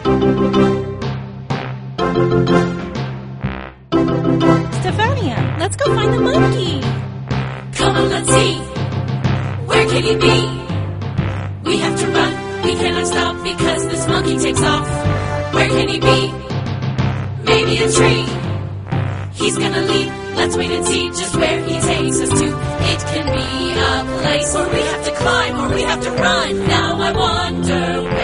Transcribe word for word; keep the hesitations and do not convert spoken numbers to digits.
Stefania, let's go find the monkey. Come on, let's see. Where can he be? We have to run. We cannot stop because this monkey takes off. Where can he be? Maybe a tree. He's gonna leap. Let's wait and see just where he takes us to. It can be a place where we have to climb or we have to run. Now I wonder where